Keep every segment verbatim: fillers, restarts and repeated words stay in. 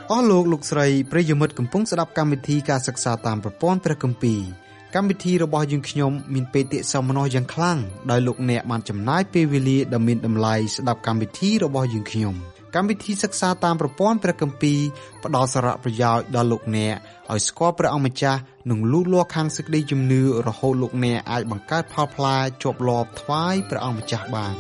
អស់លោកលោកស្រីប្រិយមិត្តកំពុងស្ដាប់កម្មវិធីការសិក្សាតាមប្រព័ន្ធព្រះគម្ពីរកម្មវិធីរបស់យើងខ្ញុំមានបេតិសោមនស្សយ៉ាងខ្លាំងដោយលោកអ្នកបានចំណាយពេលវេលាដ៏មានតម្លៃស្ដាប់កម្មវិធីរបស់យើងខ្ញុំកម្មវិធីសិក្សាតាមប្រព័ន្ធព្រះគម្ពីរផ្ដល់សារៈប្រយោជន៍ដល់លោកអ្នកឲ្យស្គាល់ព្រះអង្គម្ចាស់និងលូតលាស់ខាងសេចក្តីជំនឿរហូតលោកអ្នកអាចបង្កើតផលផ្លែជាប់លាប់ថ្វាយព្រះអង្គម្ចាស់បាន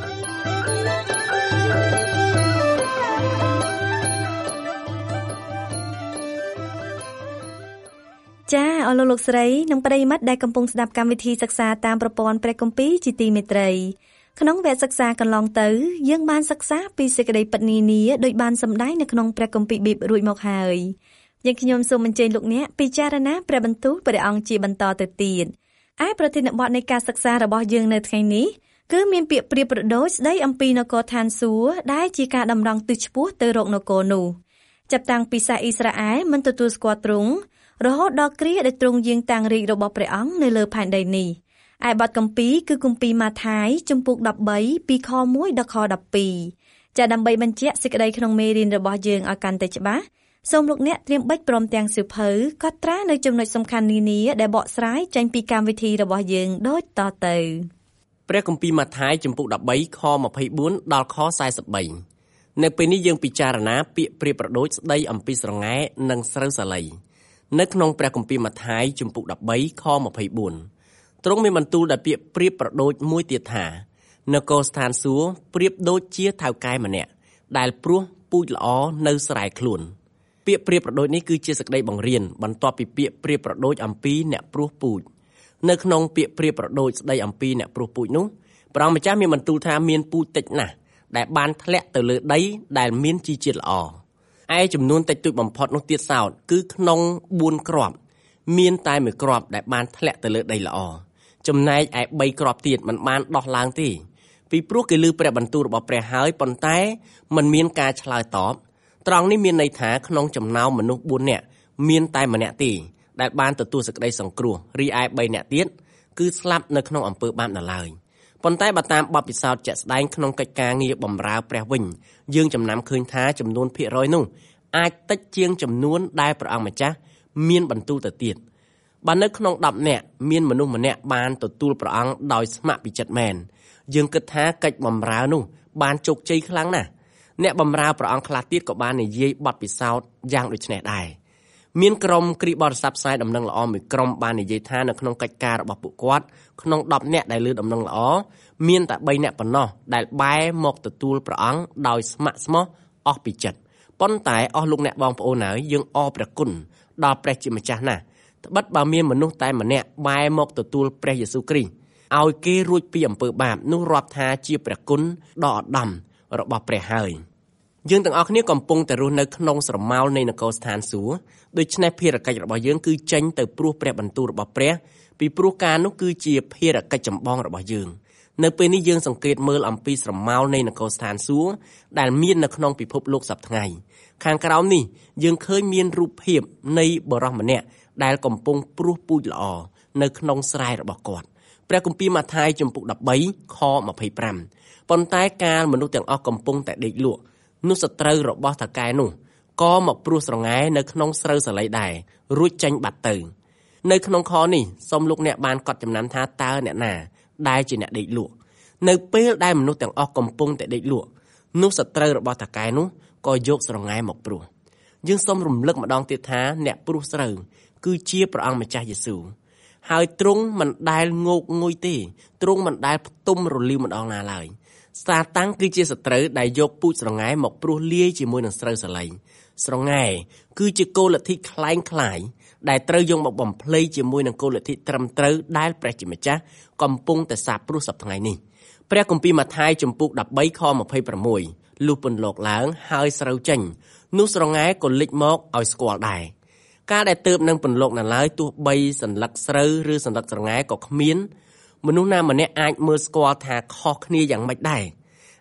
ចាអស់លោកលោកស្រីនិងប្រិយមិត្តដែលកំពុងស្ដាប់កម្មវិធីសិក្សាតាមប្រព័ន្ធព្រះគម្ពីរជាទីមេត្រីក្នុងវគ្គសិក្សាកន្លងទៅយើងបានសិក្សាពីសេចក្តីពិតនានាដោយបានសម្ដែងនៅក្នុងព្រះគម្ពីរប៊ីបរួចមកហើយយើងខ្ញុំសូមអញ្ជើញលោកអ្នកពិចារណាព្រះបន្ទូលព្រះអង្គជាបន្តទៅទៀតឯប្រធានបទនៃការសិក្សារបស់យើងនៅថ្ងៃនេះគឺមានពាក្យប្រៀបប្រដូចស្ដីអំពីនគរឋានសួគ៌ដែលជាការតម្រង់ទិសឆ្ពោះទៅរកនគរនោះចាប់តាំងពីសាសអ៊ីស្រាអែលមិនទទួលស្គាល់ទ្រង់រហូតដល់គ្រាដែលទ្រង់យាងតាំងរាជរបស់ព្រះអង្គនៅលើផែនដីនេះឯបទគម្ពីរគឺគម្ពីរម៉ាថាយជំពូកដប់បីពីខមួយដល់ខដប់ពីរចាដើម្បីបញ្ជាក់សេចក្តីក្នុងមេរៀនរបស់យើងឲ្យកាន់តែច្បាស់សូមលោកអ្នកត្រៀមបិចព្រមទាំងសៀវភៅកត់ត្រានៅចំណុចសំខាន់នានាដែលបកស្រាយចេញពីកម្មវិធីរបស់យើងដូចតទៅព្រះគម្ពីរម៉ាថាយជំពូកដប់បីខម្ភៃបួនដល់ខសែសិបបីនៅពេលនេះយើងពិចារណាពាក្យប្រៀបប្រដូចស្ដីអំពីស្រងែនិងស្រូវសាលីនៅក្នុងព្រះគម្ពីរម៉ាថាយជំពូកដប់បីខម្ភៃបួនទ្រង់មានបន្ទូលដែលពាក្យប្រៀបប្រដូចមួយទៀតថានគរស្ថានសួគ៌ប្រៀបដូចជាថៅកែម្នាក់ដែលព្រោះពូជល្អនៅស្រែខ្លួនពាក្យប្រៀបប្រដូចនេះគឺជាសេចក្តីបង្រៀនបន្ទាប់ពីពាក្យប្រៀបប្រដូចអំពីអ្នកព្រោះពូជនៅក្នុងពាក្យប្រៀបប្រដូចស្ដីអំពីអ្នកព្រោះពូជនោះព្រះអង្គម្ចាស់មានបន្ទូលថាមានពូជតិចណាស់ដែលបានធ្លាក់ទៅលើដីដែលមានជីជាតិល្អឯចំនួនតិចតួចបំផុតនោះទៀតសោតគឺក្នុងបួនគ្រាប់មានតែមួយគ្រាប់ដែលបានធ្លាក់ទៅលើដីល្អចំណែកឯបីគ្រាប់ទៀតមិនបានដោះឡើងទេពីព្រោះគេឮព្រះបន្ទូលរបស់ព្រះហើយប៉ុន្តែมันមានការឆ្លើយតបត្រង់នេះមានន័យថាក្នុងចំណោមមនុស្សបួននាក់មានតែម្នាក់ទេដែលបានទទួលសេចក្តីសង្គ្រោះរីឯបីនាក់ទៀតគឺស្លាប់នៅក្នុងអំពើបាបនៅឡើយប៉ុន្តែបើតាមបទពិសោធន៍ជាក់ស្ដែងក្នុងកិច្ចការងារបម្រើព្រះវិញយើងចំណាំឃើញថាចំនួនភាគរយនោះអាចតិចជាងចំនួនដែលព្រះអង្គម្ចាស់មានបន្ទូលទៅទៀតបើនៅក្នុងដប់នាក់មានមនុស្សម្នាក់បានទទួលព្រះអង្គដោយស្ម័គ្រពីចិត្តមែនយើងគិតថាកិច្ចបម្រើនោះបានជោគជ័យខ្លាំងណាស់អ្នកបម្រើព្រះអង្គខ្លះទៀតក៏បាននិយាយបទពិសោធន៍យ៉ាងដូចនេះដែរមានក្រុមគ្រីស្ទបរិស័ទផ្សាយដំណឹងល្អមួយក្រុមបាននិយាយថានៅក្នុងកិច្ចការរបស់ពួកគាត់ក្នុងដប់នាក់ដែលលើដំណឹងល្អមានតែបីនាក់ប៉ុណ្ណោះដែលបែរមកទទួលព្រះអង្គដោយស្ម័គ្រស្មោះអស់ពីចិត្តប៉ុន្តែអស់លោកអ្នកបងប្អូនហើយយើងអរព្រះគុណដល់ព្រះជាម្ចាស់ណាស់ត្បិតបើមានមនុស្សតែម្នាក់បែរមកទទួលព្រះយេស៊ូវគ្រីស្ទឲ្យគេរួចពីអំពើបាបនោះរាប់ថាជាព្រះគុណដ៏ឧត្តមរបស់ព្រះហើយយើងទាំងអស់គ្នាកំពុងតែរស់នៅក្នុងស្រមោលនៃនគរស្ថានសួគ៌ដូច្នេះភារកិច្ចរបស់យើងគឺចេញទៅព្រោះព្រះបន្ទូលរបស់ព្រះពីព្រោះការនោះគឺជាភារកិច្ចចម្បងរបស់យើងនៅពេលនេះយើងសង្កេតមើលអំពីស្រមោលនៃនគរស្ថានសួគ៌ដែលមាននៅក្នុងពិភពលោកសប្តាហ៍ថ្ងៃខាងក្រោមនេះយើងឃើញមានរូបភាពនៃបុរសម្នាក់ដែលកំពុងព្រោះពូជល្អនៅក្នុងស្រែរបស់គាត់ព្រះគម្ពីរម៉ាថាយជំពូកដប់បីខម្ភៃប្រាំប៉ុន្តែកាលមនុស្សទាំងអស់កំពុងតែដេកលក់នោះសត្រូវរបស់ថៅកែនោះក៏មកព្រោះស្រងែនៅក្នុងស្រូវសាលីដែររួចចេញបាត់ទៅនៅក្នុងខនេះសូមលោកអ្នកបានកត់ចំណាំថាតើអ្នកណាដែលជាអ្នកដេកលក់នៅពេលដែលមនុស្សទាំងអស់កំពុងតែដេកលក់នោះសត្រូវរបស់ថៅកែនោះក៏យកស្រងែមកព្រោះយើងសូមរំលឹកម្ដងទៀតថាអ្នកព្រោះស្រូវគឺជាព្រះអង្គម្ចាស់យេស៊ូវហើយទ្រង់មិនដែលងោកងុយទេទ្រង់មិនដែលផ្ទុំរលីវម្ដងណាឡើយសាតាំងគឺជាសត្រូវដែលយកពូជស្រងែមកព្រោះលាយជាមួយនឹងស្រូវសាលីស្រងែគឺជាគោលលទ្ធិคล้ายคล้ายដែលត្រូវយកមកបំភ្លៃជាមួយនឹងគោលលទ្ធិត្រឹមត្រូវដែលព្រះជាម្ចាស់កំពុងតែសាបព្រោះសប្តាហ៍ថ្ងៃនេះព្រះគម្ពីរម៉ាថាយជំពូកដប់បីខម្ភៃប្រាំមួយលុះពន្លកឡើងហើយស្រូវចេញនោះស្រងែក៏លេចមកឲ្យស្គាល់ដែរការដែលទើបនឹងពន្លកនៅឡើយទោះបីសន្លឹកស្រូវឬសន្លឹកស្រងែក៏គ្មានមនុស្សណាម្នាក់អាចមើលស្គាល់ថាខុសគ្នាយ៉ាងម៉េចដែរ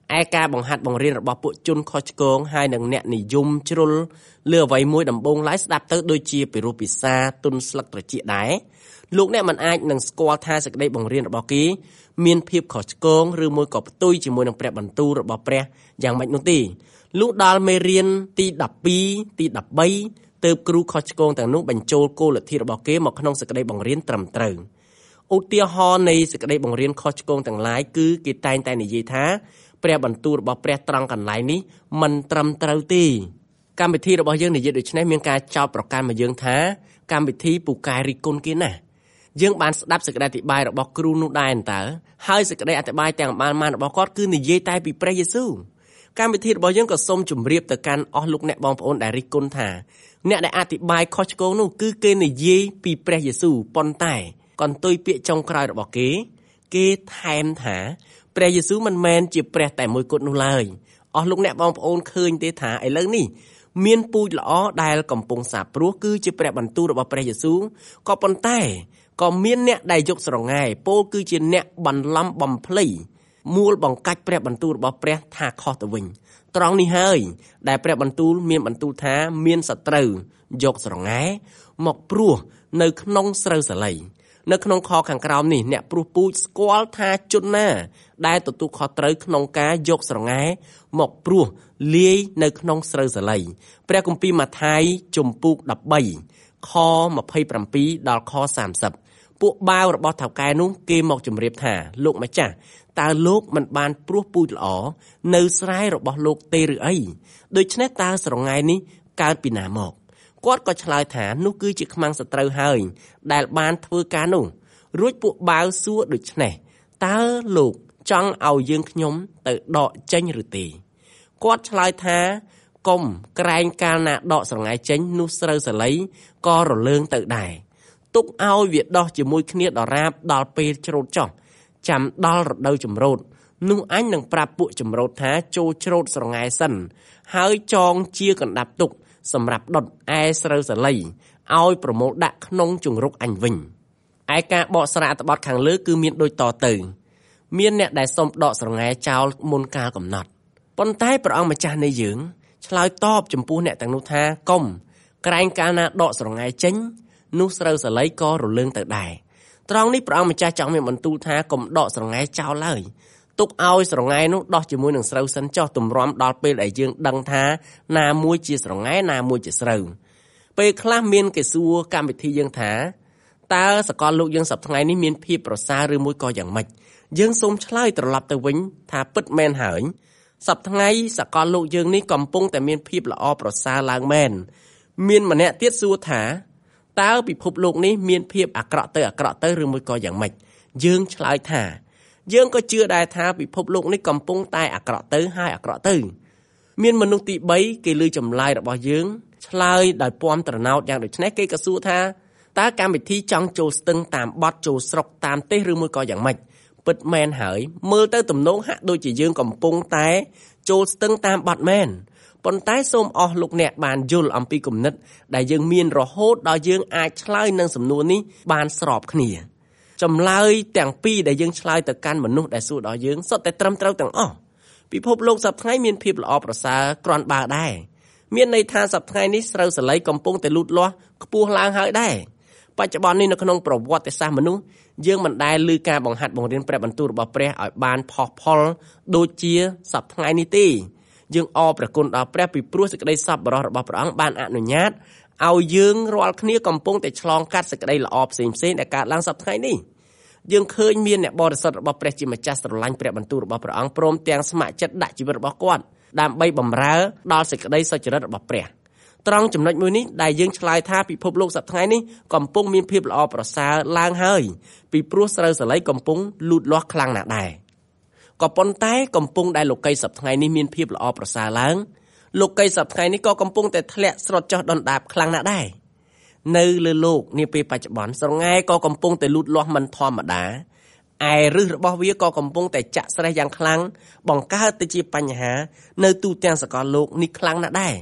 ឯការបង្ហាត់បង្រៀនរបស់ពួកជនខុសឆ្គងហើយនឹងអ្នកនិយមជ្រុលលើអ្វីមួយដំបូងឡើយស្ដាប់ទៅដូចជាពិរោះពិសាទុនស្លឹកត្រចៀកដែរលោកអ្នកមិនអាចនឹងស្គាល់ថាសេចក្តីបង្រៀនរបស់គេមានភាពខុសឆ្គងឬមួយក៏ផ្ទុយជាមួយនឹងព្រះបន្ទូលរបស់ព្រះយ៉ាងម៉េចនោះទេលុះដល់មេរៀនទីដប់ពីរទីដប់បីទើបគ្រូខុសឆ្គងទាំងនោះបញ្ចូលគោលលទ្ធិរបស់គេមកក្នុងសេចក្តីបង្រៀនត្រឹមត្រូវឧទាហរណ៍នៃសេចក្តីបង្រៀនខុសឆ្គងទាំងឡាយគឺគេតែងតែនិយាយថាព្រះបន្ទូលរបស់ព្រះត្រង់កន្លែងនេះមិនត្រឹមត្រូវទេកម្មវិធីរបស់យើងនិយាយដូច្នេះមានការចោទប្រកាន់មកយើងថាកម្មវិធីពូកែរិះគន់គេណាស់យើងបានស្ដាប់សេចក្តីអធិប្បាយរបស់គ្រូនោះដែរតើហើយសេចក្តីអធិប្បាយទាំងបានៗរបស់គាត់គឺនិយាយតែពីព្រះយេស៊ូវកម្មវិធីរបស់យើងក៏សូមជម្រាបទៅកាន់អស់លោកអ្នកបងប្អូនដែលរិះគន់ថាអ្នកដែលអធិប្បាយខុសឆ្គងនោះគឺគេនិយាយពីព្រះយេស៊ូវប៉ុន្តែកន្ទុយពាក្យចុងក្រោយរបស់គេគេថែមថាព្រះយេស៊ូវមិនមែនជាព្រះតែមួយគត់នោះឡើយអស់លោកអ្នកបងប្អូនឃើញទេថាឥឡូវនេះមានពូជល្អដែលកំពុងសាបព្រោះគឺជាព្រះបន្ទូលរបស់ព្រះយេស៊ូវក៏ប៉ុន្តែក៏មានអ្នកដែលយកស្រងាយពោលគឺជាអ្នកបន្លំបំភ្លៃមូលបង្កាច់ព្រះបន្ទូលរបស់ព្រះថាខុសទៅវិញត្រង់នេះហើយដែលព្រះបន្ទូលមានបន្ទូលថាមានសត្រូវយកស្រងាយមកព្រោះនៅក្នុងស្រូវសាលីនៅក្នុងខខាងក្រោមនេះអ្នកព្រោះពូជស្គាល់ថាជនណាដែលទទួលខុសត្រូវក្នុងការយកស្រងាយមកព្រោះលាយនៅក្នុងស្រូវសាលីព្រះគម្ពីរម៉ាថាយជំពូកដប់បីខម្ភៃប្រាំពីរដល់ខសាមសិបពួកបាវរបស់ថៅកែនោះគេមកជម្រាបថាលោកម្ចាស់តើលោកមិនបានព្រោះពូជល្អនៅស្រែរបស់លោកទេឬអីដូច្នេះតើស្រងាយនេះកើតពីណាមកគាត់ក៏ឆ្លើយថានោះគឺជាខ្មាំងសត្រូវហើយដែលបានធ្វើការនោះរួចពួកបាវសួរដូច្នេះតើលោកចង់ឲ្យយើងខ្ញុំទៅដកចេញឬទេគាត់ឆ្លើយថាកុំក្រែងកាលណាដកស្រងាយចេញនោះស្រូវសាលីក៏រលើងទៅដែរទុកឲ្យវាដោះជាមួយគ្នាដរាបដល់ពេលច្រូតចោះចាំដល់រដូវចម្រូតនោះអញនឹងប្រាប់ពួកចម្រូតថាចូលច្រូតស្រងាយសិនហើយចងជាកណ្ដាប់ទុកសម្រាប់ដុតឯស្រូវសាលីឲ្យប្រមូលដាក់ក្នុងជង្រុកអញវិញឯការបកស្រាយអត្ថបទខាងលើគឺមានដូចតទៅមានអ្នកដែលសុំដកស្រងាយចោលមុនកាលកំណត់ប៉ុន្តែព្រះអង្គម្ចាស់នៃយើងឆ្លើយតបចំពោះអ្នកទាំងនោះថាកុំក្រែងកាលណាដកស្រងាយចេញនោះស្រូវសាលីក៏រលើងទៅដែរត្រង់នេះព្រះអង្គម្ចាស់ចង់មានបន្ទូលថាកុំដកស្រងាយចោលឡើយទុកឲ្យស្រងាយនោះដោះជាមួយនឹងស្រូវសិនចោះទម្រាំដល់ពេលដែលយើងដឹងថាណាមួយជាស្រងាយណាមួយជាស្រូវពេលខ្លះមានគេសួរកម្មវិធីយើងថាតើសកលលោកយើងសប្តាហ៍ថ្ងៃនេះមានភាពប្រសើរឬមួយក៏យ៉ាងម៉េចយើងសូមឆ្លើយត្រឡប់ទៅវិញថាពិតមែនហើយសប្តាហ៍ថ្ងៃសកលលោកយើងនេះកំពុងតែមានភាពល្អប្រសើរឡើងមែនមានម្នាក់ទៀតសួរថាតើពិភពលោកនេះមានភាពអាក្រក់ទៅអាក្រក់ទៅឬមួយក៏យ៉ាងម៉េចយើងឆ្លើយថាយើងក៏ជឿដែរថាពិភពលោកនេះកំពុងតែអាក្រក់ទៅហើយអាក្រក់ទៅមានមនុស្សទីបីគេលើចម្លើយរបស់យើងឆ្លើយដោយពំត្រណោតយ៉ាងដូចនេះគេក៏សួរថាតើកម្មវិធីចង់ចូលស្ទឹងតាមបទចូលស្រុកតាមទេសឬមួយក៏យ៉ាងម៉េចពិតមែនហើយមើលទៅទំនងហាក់ដូចជាយើងកំពុងតែចូលស្ទឹងតាមបទមែនប៉ុន្តែសូមអស់លោកអ្នកបានយល់អំពីគំនិតដែលយើងមានរហូតដល់យើងអាចឆ្លើយនឹងសំណួរនេះបានស្របគ្នាចម្លើយទាំងពីរដែលយើងឆ្លើយទៅកាន់មនុស្សដែលសួរដល់យើងសុទ្ធតែត្រឹមត្រូវទាំងអស់ពិភពលោកសប្តាហ៍ថ្ងៃមានភាពល្អប្រសើរគ្រាន់បើដែរមានន័យថាសប្តាហ៍ថ្ងៃនេះស្រូវសាលីកំពុងតែលូតលាស់ខ្ពស់ឡើងហើយដែរបច្ចុប្បន្ននេះនៅក្នុងប្រវត្តិសាស្ត្រមនុស្សយើងមិនដែលឮការបង្ហាត់បង្រៀនព្រះបន្ទូលរបស់ព្រះឲ្យបានផុសផុលដូចជាសប្តាហ៍ថ្ងៃនេះទេយើងអរព្រះគុណដល់ព្រះពីព្រោះសេចក្តីសប្បុរសរបស់ព្រះអង្គបានអនុញ្ញាតឲ្យយើងរាល់គ្នាកំពុងតែឆ្លងកាត់សេចក្តីល្អផ្សេងៗដែលកើតឡើងសប្តាហ៍ថ្ងៃនេះយើងឃើញមានអ្នកបរិសុទ្ធរបស់ព្រះជាម្ចាស់ស្រឡាញ់ព្រះបន្ទូលរបស់ព្រះអង្គព្រមទាំងស្ម័គ្រចិត្តដាក់ជីវិតរបស់គាត់ដើម្បីបម្រើដល់សេចក្តីសុចរិតរបស់ព្រះត្រង់ចំណុចមួយនេះដែលយើងឆ្លើយថាពិភពលោកសប្តាហ៍ថ្ងៃនេះកំពុងមានភាពល្អប្រសើរឡើងហើយពីព្រោះស្រូវសាលីកំពុងលូតលាស់ខ្លាំងណាស់ដែរក៏ប៉ុន្តែកំពុងដែលលោកីសប្តាហ៍ថ្ងៃនេះមានភាពល្អប្រសើរឡើងលោកីសប្តាហ៍ថ្ងៃនេះក៏កំពុងតែធ្លាក់ស្រុតចុះដុនដាបខ្លាំងណាស់ដែរនៅលើលោកនាពេលបច្ចុប្បន្នស្រងាយក៏កំពុងតែលូតលាស់មិនធម្មតាឯឫសរបស់វាក៏កំពុងតែចាក់ស្រេះយ៉ាងខ្លាំងបង្កើតទៅជាបញ្ហានៅទូទាំងសកលលោកនេះខ្លាំងណាស់ដែរ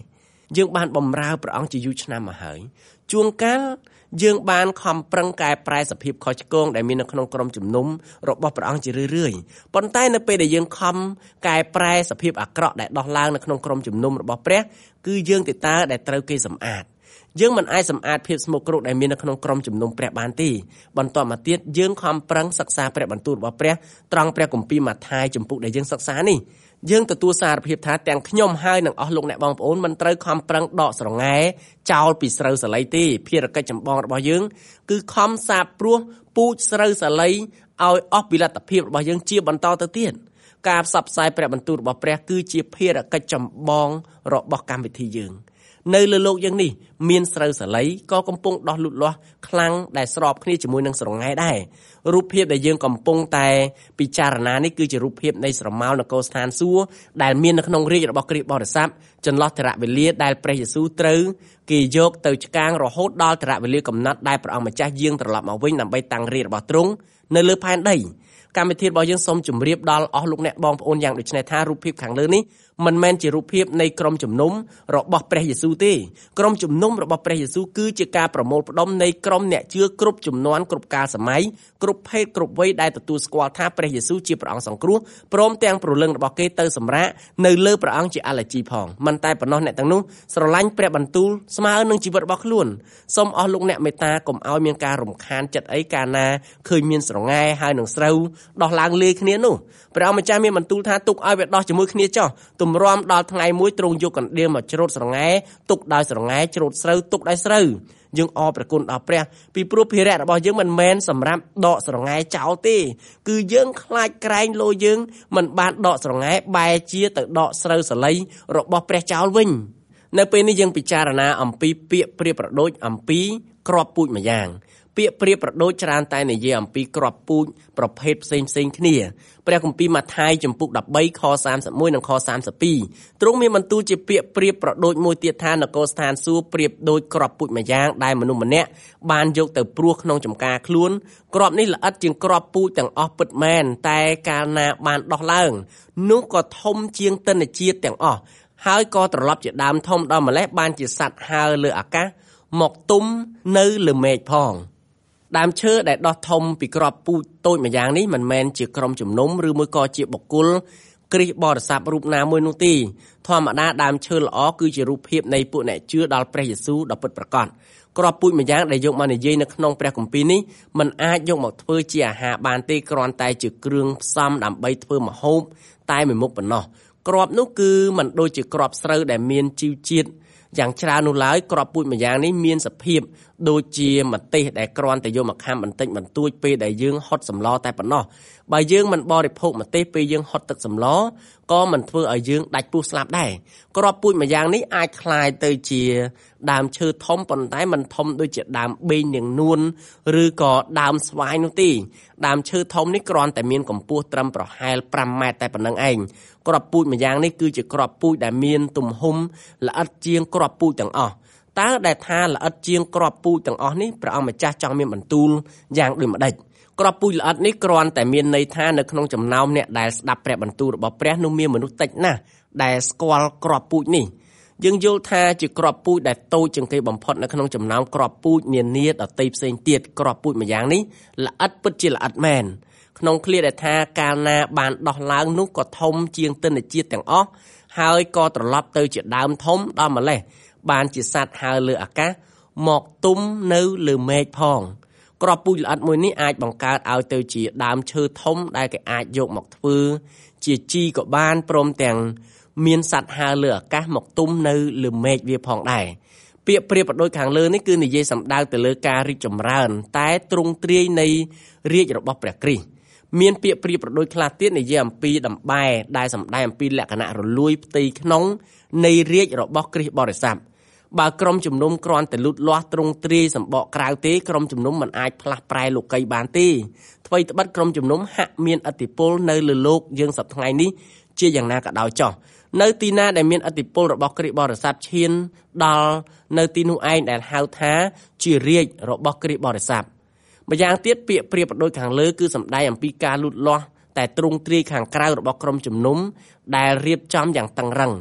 យើងបានបម្រើព្រះអង្គជាយូរឆ្នាំមកហើយជួនកាលយើងបានខំប្រឹងកែប្រែសភាពខុសឆ្គងដែលមាននៅក្នុងក្រុមជំនុំរបស់ព្រះអង្គជារឿយៗប៉ុន្តែនៅពេលដែលយើងខំកែប្រែសភាពអាក្រក់ដែលដោះឡើងនៅក្នុងក្រុមជំនុំរបស់ព្រះគឺយើងទៅតើដែលត្រូវគេសម្អាតយើងមិនអាចសម្អាតភាពស្មុគគ្រោកដែលមាននៅក្នុងក្រុមជំនុំព្រះបានទេបន្តមកទៀតយើងខំប្រឹងសិក្សាព្រះបន្ទូលរបស់ព្រះត្រង់ព្រះគម្ពីរម៉ាថាយចំពុកដែលយើងសិក្សានេះយើងទទួលសារភាពថាទាំងខ្ញុំហើយនិងអស់លោកអ្នកបងប្អូនមិនត្រូវខំប្រឹងដកស្រងែចោលពីស្រូវសាលីទេភារកិច្ចចម្បងរបស់យើងគឺខំសាបព្រោះពូជស្រូវសាលីឲ្យអស់ពីលទ្ធភាពរបស់យើងជាបន្តទៅទៀតការផ្សព្វផ្សាយព្រះបន្ទូលរបស់ព្រះគឺជាភារកិច្ចចម្បងរបស់កម្មវិធីយើងនៅលើโลกយើងនេះមានស្រូវសាលីក៏កំពុងដោះលូតលាស់ខ្លាំងដែលស្របគ្នាជាមួយនឹងស្រងែដែររូបភាពដែលយើងកំពុងតែពិចារណានេះគឺជារូបភាពនៃស្រមោលនគរស្ថានសួគ៌ដែលមាននៅក្នុងរាជ្យរបស់គ្រីស្ទបរិស័ទចន្លោះថរវេលាដែលព្រះយេស៊ូវត្រូវគេយកទៅឆ្កាងរហូតដល់ថរវេលាកំណត់ដែលព្រះអង្គម្ចាស់យាងត្រឡប់មកវិញដើម្បីតាំងរាជ្យរបស់ទ្រង់នៅលើផែនដីកម្មវិធីរបស់យើងសូមជម្រាបដល់អស់លោកអ្នកបងប្អូនយ៉ាងដូចនេះថារូបភាពខាងលើនេះមិនមែនជារូបភាពនៃក្រុមជំនុំរបស់ព្រះយេស៊ូវទេក្រុមជំនុំរបស់ព្រះយេស៊ូវគឺជាការប្រមូលផ្ដុំនៃក្រុមអ្នកជឿគ្រប់ជំនាន់គ្រប់កាលសម័យគ្រប់ភេទគ្រប់វ័យដែលទទួលស្គាល់ថាព្រះយេស៊ូវជាព្រះអង្គសង្គ្រោះព្រមទាំងព្រលឹងរបស់គេទៅសម្រាកនៅលើព្រះអង្គជាអាឡែជីផងមិនតែប៉ុណ្ណោះអ្នកទាំងនោះស្រឡាញ់ព្រះបន្ទូលស្មើនឹងជីវិតរបស់ខ្លួនសូមអស់លោកអ្នកមេត្តាកុំឲ្យមានការរំខានចិត្តអីកាលណាឃើញមានស្រងែហើយនឹងស្រូវដោះឡើងលាយគ្នានោះព្រះអង្គម្ចាស់មានបន្ទូលថាទុកឲ្យវាដោះជាមួយគ្នាចុះទម្រាំដល់ថ្ងៃមួយទ្រង់យកកណ្ដៀវមកច្រូតស្រងែទុកដោយស្រងែច្រូតស្រូវទុកដោយស្រូវយើងអរព្រះគុណដល់ព្រះពីព្រោះភារៈរបស់យើងមិនមែនសម្រាប់ដកស្រងែចោលទេគឺយើងខ្លាចក្រែងលោយើងមិនបានដកស្រងែបែរជាទៅដកស្រូវសាលីរបស់ព្រះចោលវិញនៅពេលនេះយើងពិចារណាអំពីពាក្យប្រៀបប្រដូចអំពីគ្រាប់ពូជមួយយ៉ាងពាក្យប្រៀបប្រដូចច្រើនតែនិយាយអំពីគ្រាប់ពូជប្រភេទផ្សេងផ្សេងគ្នាព្រះគម្ពីរម៉ាថាយចំពុកដប់បីខសាមសិបមួយនិងខសាមសិបពីរទ្រង់មានបន្ទូលជាពាក្យប្រៀបប្រដូចមួយទៀតថានគរស្ថានសួគ៌ប្រៀបដូចគ្រាប់ពូចម្យ៉ាងដែលមនុស្សម្នាក់បានយកទៅព្រោះក្នុងចំការខ្លួនគ្រាប់នេះល្អិតជាងគ្រាប់ពូជទាំងអស់ពិតមែនតែកាលណាបានដោះឡើងនោះក៏ធំជាងទិន្នជាតិទាំងអស់ហើយក៏ត្រឡប់ជាដើមធំដល់ម្លេះបានជាសត្វហើរលើអាកាសមកទុំនៅលើមេឃផងដើមឈើដែលដោះធំពីគ្រាប់ពូជតូចម្យ៉ាងនេះមិនមែនជាក្រុមជំនុំឬមួយក៏ជាបុគ្គលគ្រីស្ទបរិស័ទរូបណាមួយនោះទេធម្មតាដើមឈើល្អគឺជារូបភាពនៃពួកអ្នកជឿដល់ព្រះយេស៊ូវដ៏ពិតប្រាកដគ្រាប់ពូចម្យ៉ាងដែលយកមកនិយាយនៅក្នុងព្រះគម្ពីរនេះមិនអាចយកមកធ្វើជាអាហារបានទេគ្រាន់តែជាគ្រឿងផ្សំដើម្បីធ្វើម្ហូបតែមួយមុខប៉ុណ្ណោះគ្រាប់នោះគឺមិនដូចជាគ្រាប់ស្រូវដែលមានជីវជាតិយ៉ាងច្រើននោះឡើយគ្រាប់ពូជមួយយ៉ាងនេះមានសភាពដូចជាម្ទេសដែលគ្រាន់តែយកមកខាំបន្តិចបន្តួចពេលដែលយើងហុតសម្លតែប៉ុណ្ណោះបើយើងមិនបរិភោគម្ទេសពេលយើងហុតទឹកសម្លក៏មិនធ្វើឲ្យយើងដាច់ពោះស្លាប់ដែរគ្រាប់ពូជមួយយ៉ាងនេះអាចคล้ายទៅជាដើមឈើធំប៉ុន្តែមិនធំដូចជាដើមបេងនាងនួនឬក៏ដើមស្វាយនោះទេដើមឈើធំនេះគ្រាន់តែមានកម្ពស់ត្រឹមប្រហែលប្រាំម៉ែត្រតែប៉ុណ្្នឹងឯងគ្រាប់ពូចម្យ៉ាងនេះគឺជាគ្រាប់ពូជដែលមានទំហំល្អិតជាងគ្រាប់ពូជទាំងអស់តើដែលថាល្អិតជាងគ្រាប់ពូជទាំងអស់នេះព្រះអង្គម្ចាស់ចង់មានបន្ទូលយ៉ាងដូចម្ដេចគ្រាប់ពូជល្អិតនេះគ្រាន់តែមានន័យថានៅក្នុងចំណោមអ្នកដែលស្ដាប់ព្រះបន្ទូលរបស់ព្រះនោះមានមនុស្សតិចណាស់ដែលស្គាល់គ្រាប់ពូជនេះយើងយល់ថាជាគ្រាប់ពូជដែលតូចជាងគេបំផុតនៅក្នុងចំណោមគ្រាប់ពូជនានាដទៃផ្សេងទៀតគ្រាប់ពូចម្យ៉ាងនេះល្អិតពិតជាល្អិតមែនក្នុងឃ្លាដែលថាកាលណាបានដោះឡើងនោះក៏ធំជាងទិន្នជាតិទាំងអស់ហើយក៏ត្រឡប់ទៅជាដើមធំដល់ម្លេះបានជាសត្វហើរលើអាកាសមកទុំនៅលើមេឃផងគ្រាប់ពូជល្អិតមួយនេះអាចបង្កើតឲ្យទៅជាដើមឈើធំដែលគេអាចយកមកធ្វើជាជីក៏បានព្រមទាំងមានសត្វហើរលើអាកាសមកទុំនៅលើមេឃវាផងដែរពាក្យប្រៀបប្រដូចខាងលើនេះគឺនិយាយសំដៅទៅលើការរីកចម្រើនតែទ្រង់ទ្រាយនៃរាជ្យរបស់ព្រះគ្រីស្ទមានពាក្យប្រៀបប្រដូចខ្លះទៀតនិយាយអំពីដំបែដែលសម្ដែងអំពីលក្ខណៈរលួយផ្ទៃក្នុងនៃរាជ្យរបស់គ្រីស្ទបរិស័ទបើក្រុមជំនុំគ្រាន់តែលូតលាស់ទ្រង់ទ្រាយសម្បកក្រៅទេក្រុមជំនុំមិនអាចផ្លាស់ប្រែលោកីបានទេថ្មីត្បិតក្រុមជំនុំហាក់មានឥទ្ធិពលនៅលើโลกយើងសប្តាហ៍នេះជាយ៉ាងណាក៏ដោយចោះនៅទីណាដែលមានឥទ្ធិពលរបស់គ្រីស្ទបរិស័ទឈានដល់នៅទីនោះឯងដែលហៅថាជារាជ្យរបស់គ្រីស្ទបរិស័ទម្យ៉ាងទៀតពាក្យប្រៀបប្រដូចខាងលើគឺសម្ដែងអំពីការលូតលាស់តែទ្រង់ទ្រាយខាងក្រៅរបស់ក្រុមជំនុំដែលរៀបចំយ៉ាងតឹងរ៉ឹង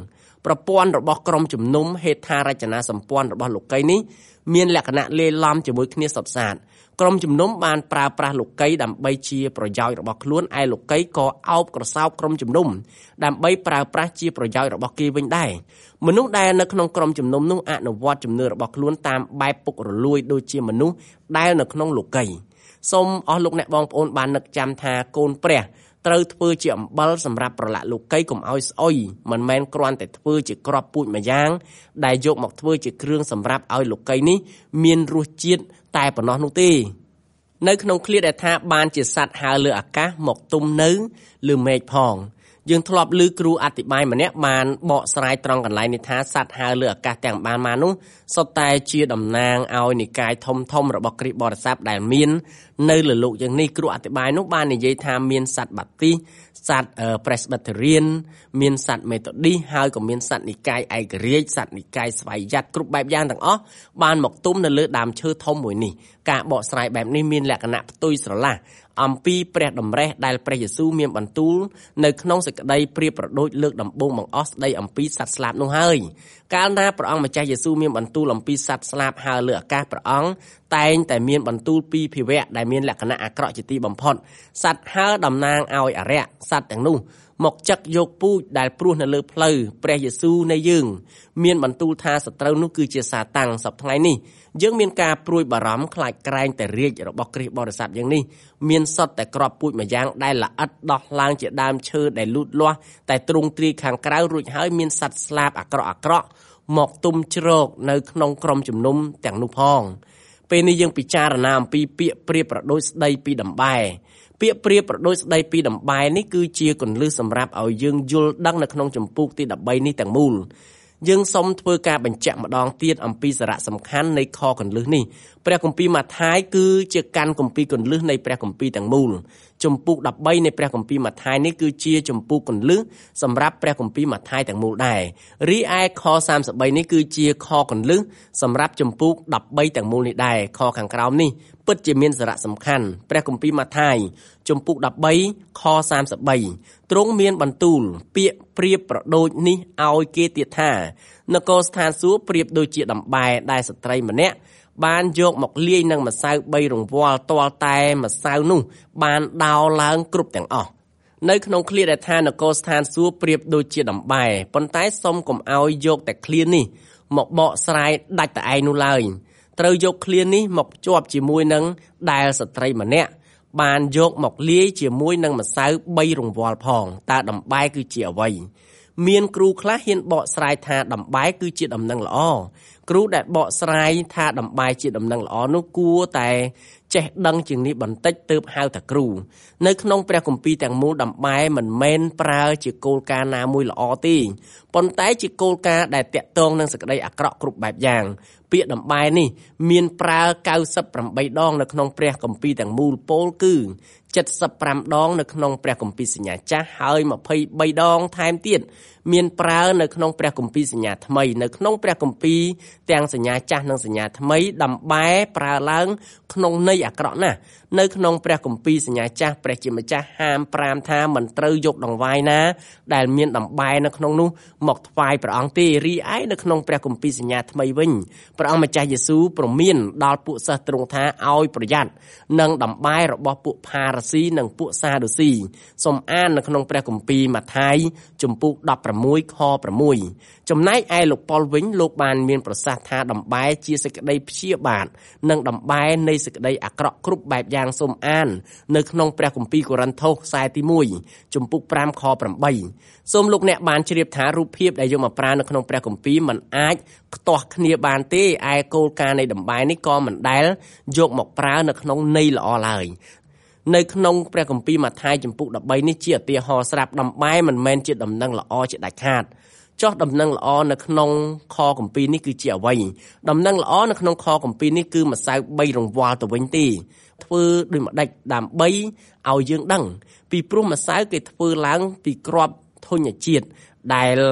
ប្រព័ន្ធរបស់ក្រុមជំនុំហេដ្ឋារចនាសម្ព័ន្ធរបស់លោកីនេះមានលក្ខណៈលាយឡំជាមួយគ្នាសុទ្ធសាធក្រុមជំនុំបានប្រើប្រាស់លោកីដើម្បីជាប្រយោជន៍របស់ខ្លួនឯលោកីក៏អោបក្រសោបក្រុមជំនុំដើម្បីប្រើប្រាស់ជាប្រយោជន៍របស់គេវិញដែរមនុស្សដែលនៅក្នុងក្រុមជំនុំនោះអនុវត្តជំនឿរបស់ខ្លួនតាមបែបពុករលួយដូចជាមនុស្សដែលនៅក្នុងលោកីសូមអស់លោកអ្នកបងប្អូនបាននឹកចាំថាកូនព្រះត្រូវធ្វើជាអំបិលសម្រាប់ប្រឡាក់លោកីកុំឲ្យស្អុយមិនមែនគ្រាន់តែធ្វើជាគ្រាប់ពូជមួយយ៉ាងដែលយកមកធ្វើជាគ្រឿងសម្រាប់ឲ្យលោកីនេះមានរសជាតិតែប៉ុណ្ណោះនោះទេនៅក្នុងឃ្លាដែលថាបានជាសត្វហើរលើអាកាសមកទុំនៅលើមេឃផងយើងធ្លាប់ឮគ្រូអធិប្បាយម្នាក់បានបកស្រាយត្រង់កន្លែងនេះថាសត្វហើរលើអាកាសទាំងបានមកនោះសុទ្ធតែជាតំណាងឲ្យនិកាយធំធំរបស់គ្រិស្តបរិស័ទដែលមាននៅលើលោកយ៉ាងនេះគ្រូអធិប្បាយនោះបាននិយាយថាមានសត្វបាទីសត្វ Presbyterian មានសត្វ Methodist ហើយក៏មានសត្វនិកាយឯករាជ្យសត្វនិកាយស្វ័យយ័តគ្រប់បែបយ៉ាងទាំងអស់បានមកទុំនៅលើដើមឈើធំមួយនេះការបកស្រាយបែបនេះមានលក្ខណៈផ្ទុយស្រឡះអំពីព្រះតម្រេះដែលព្រះយេស៊ូវមានបន្ទូលនៅក្នុងសេចក្តីប្រៀបប្រដូចលើកដំបូងបង្អស់ស្ដីអំពីសត្វស្លាបនោះហើយកាលណាព្រះអង្គម្ចាស់យេស៊ូវមានបន្ទូលអំពីសត្វស្លាបហើរលើអាកាសព្រះអង្គតែងតែមានបន្ទូលពីភាវៈដែលមានលក្ខណៈអាក្រក់ជាទីបំផុតសត្វហើរតំណាងឲ្យអរិយសត្វទាំងនោះមកចឹកយកពូជដែលព្រោះនៅលើផ្លូវព្រះយេស៊ូវនៃយើងមានបន្ទូលថាសត្រូវនោះគឺជាសាតាំងសពថ្ងៃនេះយើងមានការព្រួយបារម្ភខ្លាចក្រែងតែរាជរបស់គ្រិស្តបរិស័ទយ៉ាងនេះមានសុទ្ធតែក្របពូជមួយយ៉ាងដែលល្អិតដោះឡើងជាដើមឈើដែលលូតលាស់តែទ្រង់ទ្រាយខាងក្រៅរួចហើយមានសត្វស្លាបអាក្រក់អាក្រក់មកទុំជ្រកនៅក្នុងក្រុមជំនុំទាំងនោះផងពេលនេះយើងពិចារណាអំពីពាក្យប្រៀបប្រដូចស្ដីពីដំបែពាក្យប្រៀបប្រដូចស្ដីពីដំបែនេះគឺជាគន្លឹះសម្រាប់ឲ្យយើងយល់ដឹងនៅក្នុងចម្ពោះទីដប់បីនេះទាំងមូលយើងសូមធ្វើការបញ្ជាក់ម្ដងទៀតអំពីសារៈសំខាន់នៃខគន្លឹះនេះព្រះគម្ពីរម៉ាថាយគឺជាកាន់គម្ពីរគន្លឹះនៃព្រះគម្ពីរទាំងមូលចម្ពោះដប់បីនៃព្រះគម្ពីរម៉ាថាយនេះគឺជាចម្ពោះគន្លឹះសម្រាប់ព្រះគម្ពីរម៉ាថាយទាំងមូលដែររីឯខសាមសិបបីនេះគឺជាខគន្លឹះសម្រាប់ចម្ពោះដប់បីទាំងមូលនេះដែរខខាងក្រោមនេះពិតជាមានសារៈសំខាន់ព្រះគម្ពីរម៉ាថាយចម្ពោះដប់បីខសាមសិបបីទ្រង់មានបន្ទូលពាក្យប្រៀបប្រដូចនេះឲ្យគេទៀតថានគរស្ថានសួគ៌ប្រៀបដូចជាដំបែដែលស្ត្រីម្នាក់បានយកមកលាយនឹងម្សៅបីរង្វាល់ទាល់តែម្សៅនោះបានដោរឡើងគ្រប់ទាំងអស់នៅក្នុងឃ្លាដែលថានគរស្ថានសួគ៌ប្រៀបដូចជាដំបែប៉ុន្តែសូមកុំឲ្យយកតែឃ្លានេះមកបកស្រាយដាច់តែឯងនោះឡើយត្រូវយកឃ្លានេះមកភ្ជាប់ជាមួយនឹងដែលស្ត្រីម្នាក់បានយកមកលាយជាមួយនឹងម្សៅបីរង្វាល់ផងតើដំបែគឺជាអ្វីមានគ្រូខ្លះហ៊ានបកស្រាយថាដំបែគឺជាដំណឹងល្អគ្រូដែលបកស្រាយថាដំបែជាដំណឹងល្អនោះគួរតែចេះដឹងជាងនេះបន្តិចទើបហៅថាគ្រូនៅក្នុងព្រះគម្ពីរទាំងមូលដំបែមិនមែនប្រើជាគោលការណ៍ណាមួយល្អទេប៉ុន្តែជាគោលការណ៍ដែលតាក់ទងនឹងសេចក្តីអាក្រក់គ្រប់បែបយ៉ាងពាក្យដំបែនេះមានប្រើកៅសិបប្រាំបីដងនៅក្នុងព្រះគម្ពីរទាំងមូលពោលគឺចិតសិបប្រាំដងនៅក្នុងព្រះគម្ពីរសញ្ញាចាស់ហើយម្ភៃបីដងថែមទៀតមានប្រើនៅក្នុងព្រះគម្ពីរសញ្ញាថ្មីនៅក្នុងព្រះគម្ពីរទាំងសញ្ញាចាស់និងសញ្ញាថ្មីដំបែប្រើឡើងក្នុងន័យអាក្រក់ណាស់នៅក្នុងព្រះគម្ពីរសញ្ញាចាស់ព្រះជាម្ចាស់ហាមប្រាមថាមិនត្រូវយកដង្វាយណាដែលមានដំបែនៅក្នុងនោះមកថ្វាយព្រះអង្គទេរីឯនៅក្នុងព្រះគម្ពីរសញ្ញាថ្មីវិញព្រះអង្គម្ចាស់យេស៊ូវព្រមានដល់ពួកសិស្សទ្រង់ថាឲ្យប្រយ័ត្ននឹងដំបែរបស់ពួកផារ៉ាស៊ីនិងពួកសាដូស៊ីសូមអាននៅក្នុងព្រះគម្ពីរម៉ាថាយជំពូកដប់ប្រាំមួយខប្រាំមួយចំណែកឯលោកប៉ុលវិញលោកបានមានប្រសាសន៍ថាដំបែជាសេចក្តីព្យាបាទនិងដំបែនៃសេចក្តីអាក្រក់គ្រប់បែបយ៉ាងសូមអាននៅក្នុងព្រះគម្ពីរកូរិនថូសខ្សែទីមួយជំពូកប្រាំខប្រាំបីសូមលោកអ្នកបានជ្រាបថារូបភាពដែលយកមកប្រើនៅក្នុងព្រះគម្ពីរមិនអាចខ្ទាស់គ្នាបានទេឯគោលការណ៍នៃដំបែនេះក៏មិនដែលយកមកប្រើនៅក្នុងន័យល្អឡើយនៅក្នុងព្រះគម្ពីរម៉ាថាយជំពូកដប់បីនេះជាឧទាហរណ៍ស្រាប់ដំបែមិនមែនជាដំណឹងល្អជាដាច់ខាតចុះដំណឹងល្អនៅក្នុងខគម្ពីរនេះគឺជាអ្វីដំណឹងល្អនៅក្នុងខគម្ពីរនេះគឺម្សៅបីរង្វាល់ទៅវិញទេធ្វើដូចម្ដេចដើម្បីឲ្យយើងដឹងពីព្រោះម្សៅគេធ្វើឡើងពីគ្រាប់ធញ្ញជាតិដែល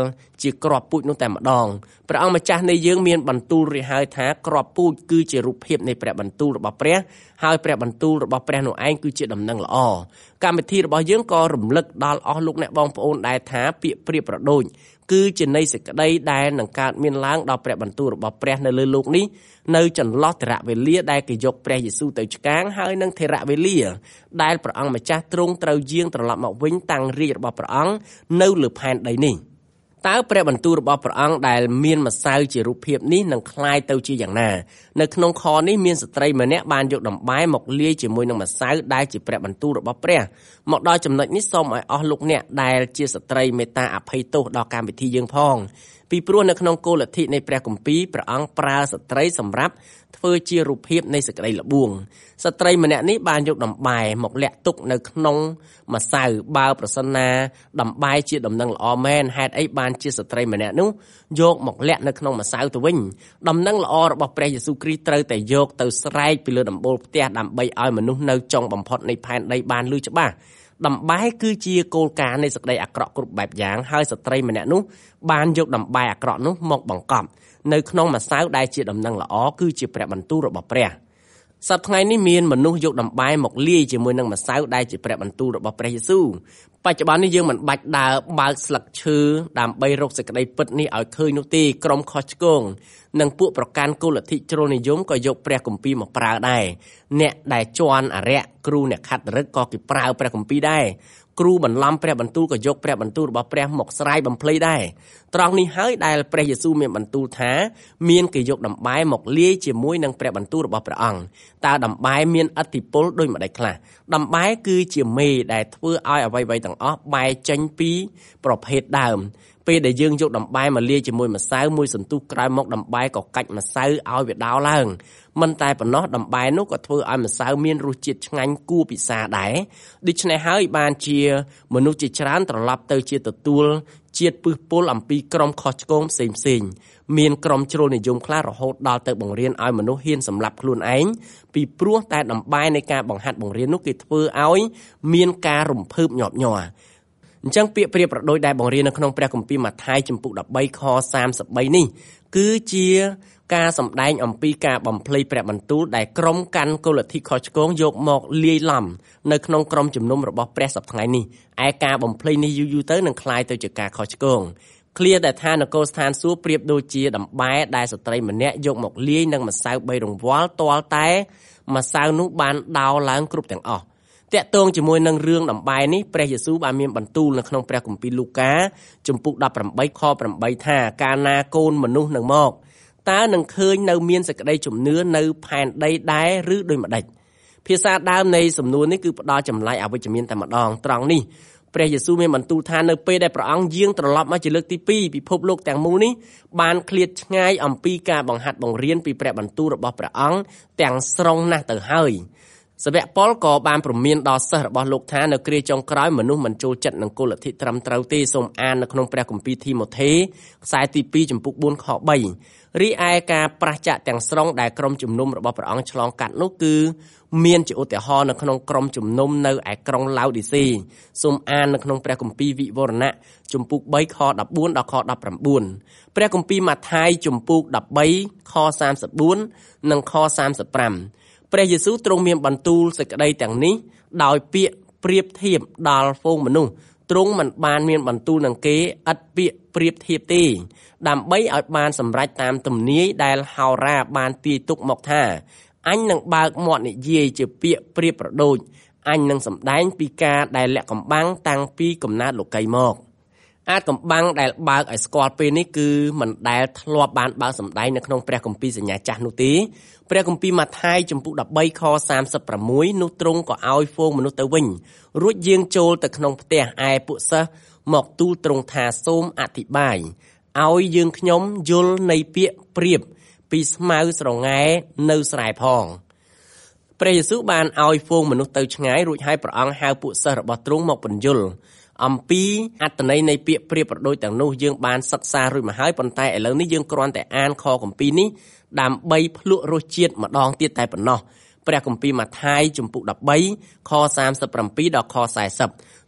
ជាក្របពូជនោះតែម្ដងព្រះអង្គម្ចាស់នៃយើងមានបន្ទូលរៀបហើយថាក្របពូជគឺជារូបភាពនៃព្រះបន្ទូលរបស់ព្រះហើយព្រះបន្ទូលរបស់ព្រះនោះឯងគឺជាដំណឹងល្អកម្មវិធីរបស់យើងក៏រំលឹកដល់អស់លោកអ្នកបងប្អូនដែរថាពាក្យប្រៀបប្រដូចគឺជានៃសេចក្តីដែលនឹងកើតមានឡើងដល់ព្រះបន្ទូលរបស់ព្រះនៅលើលោកនេះនៅចន្លោះថេរវេលាដែលគេយកព្រះយេស៊ូវទៅឆ្កាងហើយនឹងថេរវេលាដែលព្រះអង្គម្ចាស់ទ្រង់ត្រូវយាងត្រឡប់មកវិញតាំងរាជរបស់ព្រះអង្គនៅលើផែនដីនេះតើព្រះបន្ទូលរបស់ព្រះអង្គដែលមានម្សៅជារូបភាពនេះនឹងคล้ายទៅជាយ៉ាងណានៅក្នុងខនេះមានស្ត្រីម្នាក់បានយកដំបែមកលាយជាមួយនឹងម្សៅដែលជាព្រះបន្ទូលរបស់ព្រះមកដល់ចំណុចនេះសូមឲ្យអស់លោកអ្នកដែលជាស្ត្រីមេត្តាអភ័យទោសដល់កម្មវិធីយើងផងពីព្រោះនៅក្នុងគោលលទ្ធិនៃព្រះគម្ពីរព្រះអង្គប្រើស្ត្រីសម្រាប់ធ្វើជារូបភាពនៃសេចក្តីល្បួងស្ត្រីម្នាក់នេះបានយកដំបែមកលាក់ទុកនៅក្នុងម្សៅបើប្រសិនណាដំបែជាដំណឹងល្អមែនហេតុអីបានជាស្ត្រីម្នាក់នោះយកមកលាក់នៅក្នុងម្សៅទៅវិញដំណឹងល្អរបស់ព្រះយេស៊ូវគ្រីស្ទត្រូវតែយកទៅស្រែកពីលើដំបូលផ្ទះដើម្បីឲ្យមនុស្សនៅចុងបំផុតនៃផែនដីបានឮច្បាស់ដំបែគឺជាគោលការណ៍នៃសេចក្តីអាក្រក់គ្រប់បែបយ៉ាងហើយស្ត្រីម្នាក់នោះបានយកដំបែអាក្រក់នោះមកបង្កប់នៅក្នុងម្សៅដែលជាដំណឹងល្អគឺជាព្រះបន្ទូលរបស់ព្រះសប្តាហ៍ថ្ងៃនេះមានមនុស្សយកដំបែមកលាយជាមួយនឹងម្សៅដែលជាព្រះបន្ទូលរបស់ព្រះយេស៊ូវបច្ចុប្បន្ននេះយើងមិនបាច់ដើរបើកស្លឹកឈើដើម្បីរកសេចក្តីពិតនេះឲ្យឃើញនោះទេក្រុមខុសឆ្គងនិងពួកប្រកាន់គោលលទ្ធិជ្រុលនិយមក៏យកព្រះគម្ពីរមកប្រើដែរអ្នកដែលជន់អរិយគ្រូអ្នកខត្តរឹកក៏គេប្រើព្រះគម្ពីរដែរគ្រូបន្លំព្រះបន្ទូលក៏យកព្រះបន្ទូលរបស់ព្រះមកស្រាយបំភ្លៃដែរត្រង់នេះហើយដែលព្រះយេស៊ូវមានបន្ទូលថាមានគេយកដំបែមកលាយជាមួយនឹងព្រះបន្ទូលរបស់ព្រះអង្គតើដំបែមានឥទ្ធិពលដូចម្តេចខ្លះដំបែគឺជាមេដែលធ្វើឲ្យអ្វីៗទាំងអស់បែកចេញពីប្រភេទដើមពេលដែលយើងយកដំបែមកលាយជាមួយម្សៅមួយសន្ទុះក្រោយមកដំបែក៏កាច់ម្សៅឲ្យវាដោឡើង មិនតែប៉ុណ្ណោះដំបែនោះក៏ធ្វើឲ្យម្សៅមានរសជាតិឆ្ងាញ់គួរពិសាដែរដូច្នេះហើយបានជាមនុស្សជាច្រើនត្រឡប់ទៅជាទទួលជាតិពឹសពុលអំពីក្រុមខុសឆ្គងផ្សេងផ្សេងមានក្រុមជ្រុលនិយមខ្លះរហូតដល់ទៅបង្រៀនឲ្យមនុស្សហ៊ានសម្លាប់ខ្លួនឯងពីព្រោះតែដំបែនៃការបង្ហាត់បង្រៀននោះគេធ្វើឲ្យមានការរំភើបញាប់ញ័រអញ្ចឹងពាក្យប្រៀបប្រដូចដែលបង្រៀននៅក្នុងព្រះគម្ពីរម៉ាថាយជំពូកដប់បីខសាមសិបបីនេះគឺជាការសម្ដែងអំពីការបំភ្លៃព្រះបន្ទូលដែលក្រុមកាន់គោលលទ្ធិខុសឆ្គងយកមកលាយឡំនៅក្នុងក្រុមជំនុំរបស់ព្រះសប្តាហ៍ថ្ងៃនេះឯការបំភ្លៃនេះយូរយូរទៅនឹងคล้ายទៅជាការខុសឆ្គងឃ្លាដែលថានគរស្ថានសួគ៌ប្រៀបដូចជាដំបែដែលស្ត្រីម្នាក់យកមកលាយនឹងម្សៅបីរង្វាល់ទាល់តែម្សៅនោះបានដោរឡើងគ្រប់ទាំងអស់តាក់ទងជាមួយនឹងរឿងដំបែនេះព្រះយេស៊ូវបានមានបន្ទូលនៅក្នុងព្រះគម្ពីរលូកាជំពូកដប់ប្រាំបីខប្រាំបីថាកាលណាកូនមនុស្សនឹងមកតើនឹងឃើញនៅមានសេចក្តីជំនឿនៅផែនដីដែរឬដូចម្ដេចភាសាដើមនៃសំណួរនេះគឺផ្ដល់ចម្លើយអវិជ្ជមានតែម្ដងត្រង់នេះព្រះយេស៊ូវមានបន្ទូលថានៅពេលដែលព្រះអង្គយាងត្រឡប់មកជាលើកទីពីរពិភពលោកទាំងមូលនេះបានឃ្លាតឆ្ងាយអំពីការបង្ហាត់បង្រៀនពីព្រះបន្ទូលរបស់ព្រះអង្គទាំងស្រុងណាស់ទៅហើយសាវកប៉ុលក៏បានព្រមានដល់សិស្សរបស់លោកថានៅគ្រាចុងក្រោយមនុស្សមិនចូលចិត្តនឹងគោលលទ្ធិត្រឹមត្រូវទេសូមអាននៅក្នុងព្រះគម្ពីរធីម៉ូថេខ្សែទីពីរចំពុកបួនខបីរីឯការប្រះចាកទាំងស្រុងដែលក្រុមជំនុំរបស់ព្រះអង្គឆ្លងកាត់នោះគឺមានជាឧទាហរណ៍នៅក្នុងក្រុមជំនុំនៅឯក្រុងឡាវឌីសេសូមអាននៅក្នុងព្រះគម្ពីរវិវរណៈចំពុកបីខដប់បួនដល់ខដប់ប្រាំបួនព្រះគម្ពីរម៉ាថាយចំពុកដប់បីខសាមសិបបួននិងខសាមសិបប្រាំព្រះយេស៊ូវទ្រង់មានបន្ទូលសេចក្តីទាំងនេះដោយពាក្យប្រៀបធៀបដល់ហ្វូងមនុស្សទ្រង់មិនបានមានបន្ទូលនឹងគេឥតពាក្យប្រៀបធៀបទេដើម្បីឲ្យបានសម្រេចតាមទំនាយដែលហោរាបានទាយទុកមកថាអញនឹងបើកមាត់និយាយជាពាក្យប្រៀបប្រដូចអញនឹងសម្ដែងពីការដែលលាក់កំបាំងតាំងពីកំណើតលោកីមកអាចកំបាំងដែលបើកឲ្យស្គាល់ពេលនេះគឺមិនដែលធ្លាប់បានបើកសម្ដែងនៅក្នុងព្រះគម្ពីរសញ្ញាចាស់នោះទេព្រះគម្ពីរម៉ាថាយចំពុកដប់បីខសាមសិបប្រាំមួយនោះទ្រង់ក៏ឲ្យហ្វូងមនុស្សទៅវិញរួចយាងចូលទៅក្នុងផ្ទះឯពួកសិស្សមកទូលទ្រង់ថាសូមអធិប្បាយឲ្យយើងខ្ញុំយល់នៃពាក្យប្រៀបពីស្មៅស្រងែនៅស្រែផងព្រះយេស៊ូវបានឲ្យហ្វូងមនុស្សទៅឆ្ងាយរួចហើយព្រះអង្គហៅពួកសិស្សរបស់ទ្រង់មកពន្យល់អំពីអត្ថន័យនៃពាក្យប្រៀបប្រដូចទាំងនោះយើងបានសិក្សារួចមកហើយប៉ុន្តែឥឡូវនេះយើងគ្រាន់តែអានខគម្ពីរនេះដើម្បីភ្លក់រសជាតិម្ដងទៀតតែប៉ុណ្ណោះព្រះគម្ពីរម៉ាថាយជំពូកដប់បីខសាមសិបប្រាំពីរដល់ខសែសិប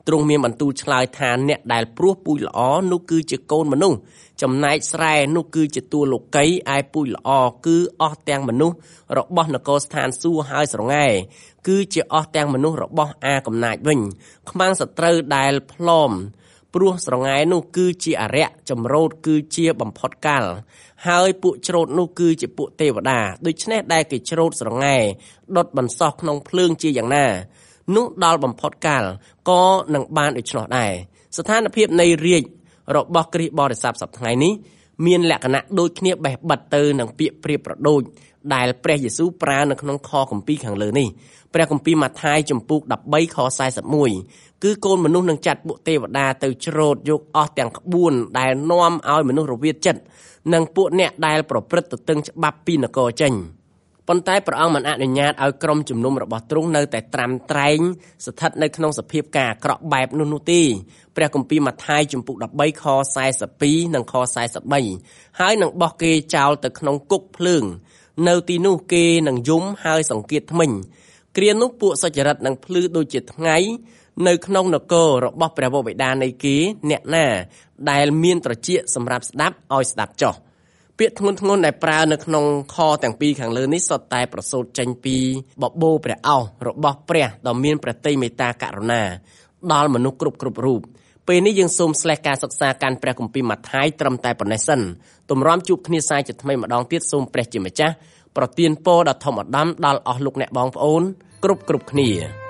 ទ្រង់មានបន្ទូលឆ្លើយថាអ្នកដែលព្រោះពូជល្អនោះគឺជាកូនមនុស្សចំណែកស្រែនោះគឺជាតួលោកីឯពូជល្អគឺអស់ទាំងមនុស្សរបស់នគរស្ថានសួគ៌ហើយស្រងែគឺជាអស់ទាំងមនុស្សរបស់អាកំណាចវិញខ្មាំងសត្រូវដែលផ្លំព្រោះស្រងែនោះគឺជាអរិយចម្រោតគឺជាបំផុតកាលហើយពួកច្រូតនោះគឺជាពួកទេវតាដូច្នេះដែលគេច្រូតស្រងែដុតបន្សោះក្នុងភ្លើងជាយ៉ាងណានោះដល់បំផុតកាលក៏នឹងបានដូច្នោះដែរស្ថានភាពនៃរាជរបស់គ្រិស្តបរិស័ទសប្តាហ៍ថ្ងៃនេះមានលក្ខណៈដូចគ្នាបេះបិទទៅនឹងពាក្យប្រៀបប្រដូចដែលព្រះយេស៊ូវប្រើនៅក្នុងខគម្ពីរខាងលើនេះព្រះគម្ពីរម៉ាថាយចំពុកដប់បីខសែសិបមួយគឺកូនមនុស្សនឹងចាត់ពួកទេវតាទៅច្រូតយកអស់ទាំងក្បួនដែលនាំឲ្យមនុស្សរវិតចិត្តនិងពួកអ្នកដែលប្រព្រឹត្តទទឹងច្បាប់ពីនគរចេញប៉ុន្តែព្រះអង្គមិនអនុញ្ញាតឲ្យក្រុមជំនុំរបស់ទ្រង់នៅតែត្រាំត្រែងស្ថិតនៅក្នុងសភាពការអាក្រក់បែបនោះនោះទេព្រះគម្ពីរម៉ាថាយចំពុកដប់បីខសែសិបពីរនិងខសែសិបបីហើយនឹងបោះគេចោលទៅក្នុងគុកភ្លើងនៅទីនោះគេនឹងយំហើយសង្កៀតធ្មេញគ្រានោះពួកសុចរិតនឹងភ្លឺដូចជាថ្ងៃនៅក្នុងនគររបស់ព្រះវរបិតានៃគេអ្នកណាដែលមានត្រចៀកសម្រាប់ស្ដាប់ឲ្យស្ដាប់ចោះពាក្យធ្ងន់ធ្ងរដែលប្រើនៅក្នុងខទាំងពីរខាងលើនេះសុទ្ធតែប្រសូតចេញពីបបោព្រះអោសរបស់ព្រះដ៏មានព្រះទ័យមេត្តាករុណាដល់មនុស្សគ្រប់គ្រប់រូបពេលនេះយើងសូមស្លេះការសិក្សាកាន់ព្រះគម្ពីរម៉ាថាយត្រឹមតែប៉ុណ្ណេះសិនទម្រាំជួបគ្នាសាយជាថ្មីម្ដងទៀតសូមព្រះជាម្ចាស់ប្រទានពរដ៏ធំឧត្តមដល់អស់លោកអ្នកបងប្អូនគ្រប់គ្រប់គ្នា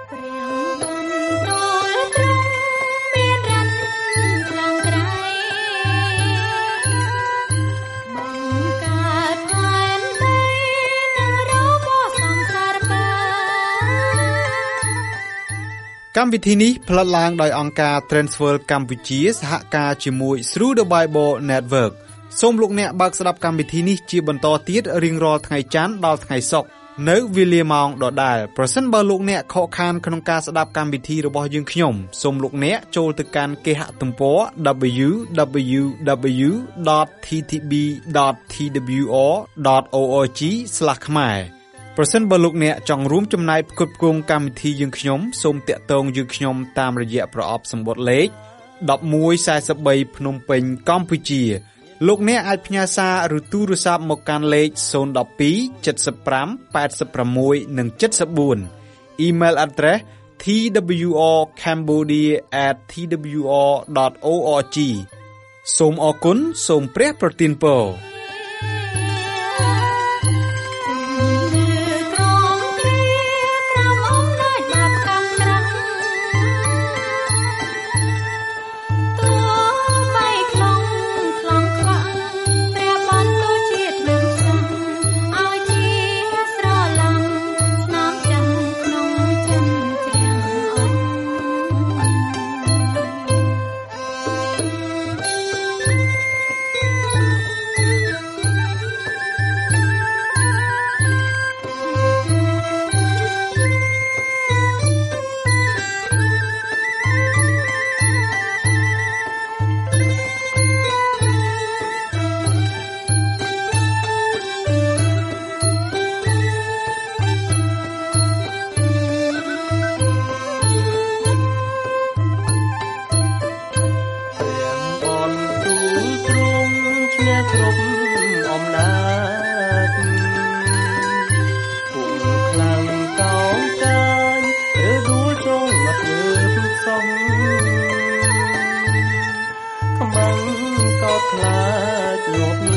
កម្មវិធីនេះផ្លាត់ឡើងដោយអង្គការ Transworld កម្ពុជាសហការជាមួយ Through the Bible Network សូមលោកអ្នកបើកស្ដាប់កម្មវិធីនេះជាបន្តទៀតរៀងរាល់ថ្ងៃច័ន្ទដល់ថ្ងៃសុក្រនៅវេលាម៉ោងដដែលប្រសិនបើលោកអ្នកខកខានក្នុងការស្ដាប់កម្មវិធីរបស់យើងខ្ញុំសូមលោកអ្នកចូលទៅកាន់គេហទំព័រ double-u double-u double-u ដត t t b ដត t w r ដត org ស្លាស ខ្មែរប្រសិនបើលោកអ្នកចង់រួមចំណែកផ្គត់ផ្គង់កម្មវិធីយើងខ្ញុំសូមតាក់ទងយើងខ្ញុំតាមរយៈប្រអប់សម្បត្តិលេខដប់មួយសែសិបបីភ្នំពេញកម្ពុជាលោកអ្នកអាចផ្ញើសារឬទូរស័ព្ទមកកាន់លេខศูนย์ một hai เจ็ด ห้า แปด หก និង เจ็ด สี่ Email address t w r cambodia at t w r ដត org សូមអរគុណសូមព្រះប្រទានពរខ្លាំងកោតខ្លាចញាប់